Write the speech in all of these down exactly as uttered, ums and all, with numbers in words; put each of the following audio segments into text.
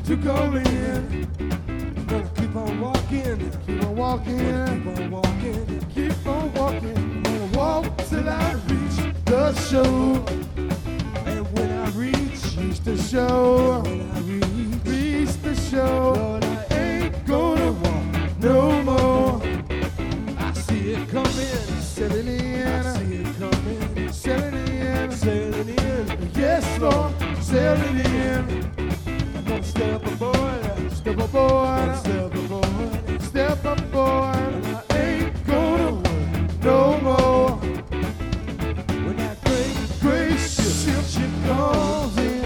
to come in. I'm gonna keep on walking, keep on walking, keep on walking, keep on walking. I'm gonna walk till I reach the show. And when I reach, reach the show, when I reach, reach the show, Lord, I ain't gonna walk no more. I see it coming, setting in. I see it coming, setting in, sailing in. Yes, Lord, sailing in. I'm gonna step aboard, step aboard, step aboard, step aboard. And I ain't gonna work no more. When that great, great ship, ship comes in.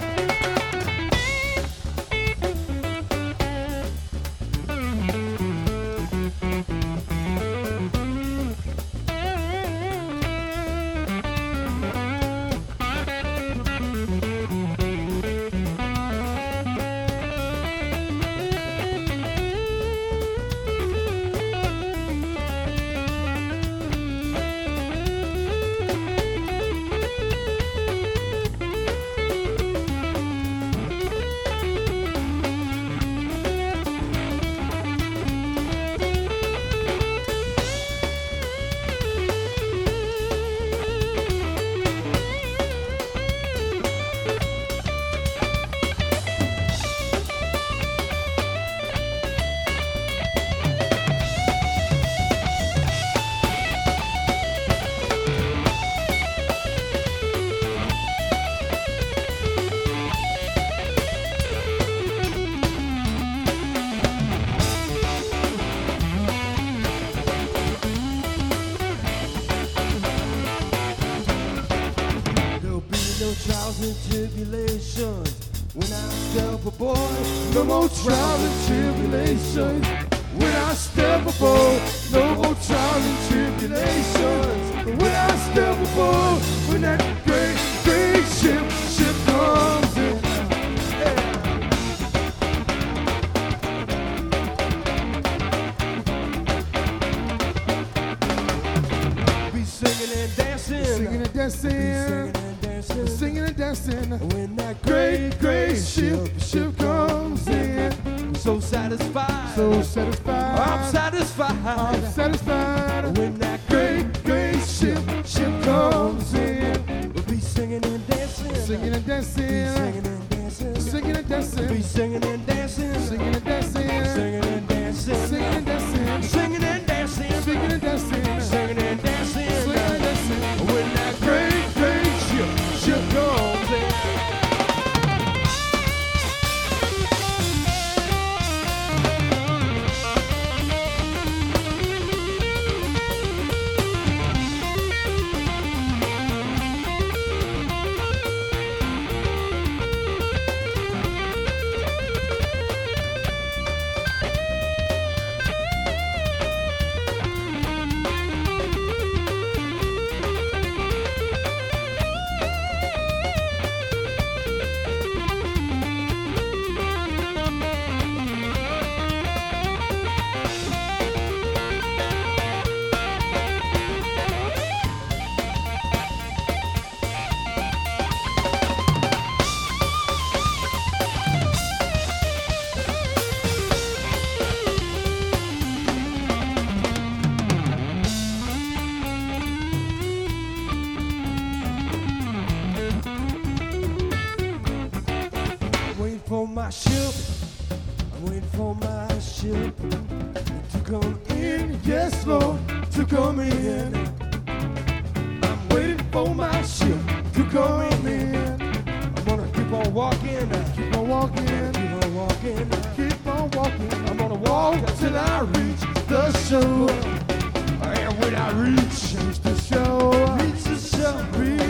Trials and tribulations when I step aboard. No more trials and tribulations when I step aboard. No more trials and tribulations when I step aboard. When that great, great ship, ship comes in. Yeah. Be singing and dancing, singing and dancing. Singing and dancing when that great, great ship, ship comes in. So satisfied, so satisfied, I'm satisfied, I'm satisfied. When that great, great ship, ship comes in. We'll be singing and dancing, singing and dancing, singing and dancing, singing and dancing. We'll be singing and dancing, singing and dancing, singing and dancing, singing and dancing, singing and dancing, singing and dancing, singing and dancing, singing and dancing. When that great, great ship, ship comes in. For my ship, I'm waiting for my ship to come in. Yes, Lord, to come in. I'm waiting for my ship to come in. I'm gonna keep on walking, keep on walking, keep on walking, keep on walking. I'm gonna walk till I reach the shore. And when I reach, reach the shore, reach the shore, reach